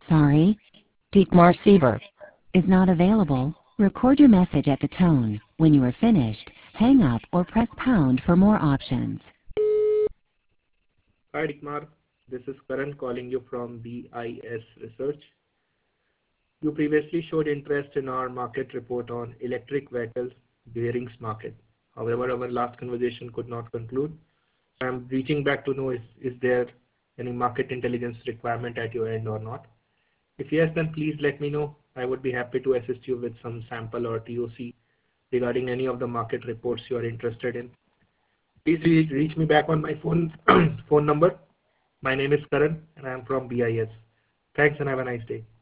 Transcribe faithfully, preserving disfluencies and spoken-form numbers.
Sorry, Dietmar Sieber is not available. Record your message at the tone. When you are finished, hang up or press pound for more options. Hi Dietmar, this is Karan calling you from B I S Research. You previously showed interest in our market report on electric vehicles bearings market. However, our last conversation could not conclude. I'm reaching back to know is, is there any market intelligence requirement at your end or not? If yes, then please let me know. I would be happy to assist you with some sample or T O C regarding any of the market reports you are interested in. Please re reach me back on my phone phone number. My name is Karan and I am from B I S. Thanks and have a nice day.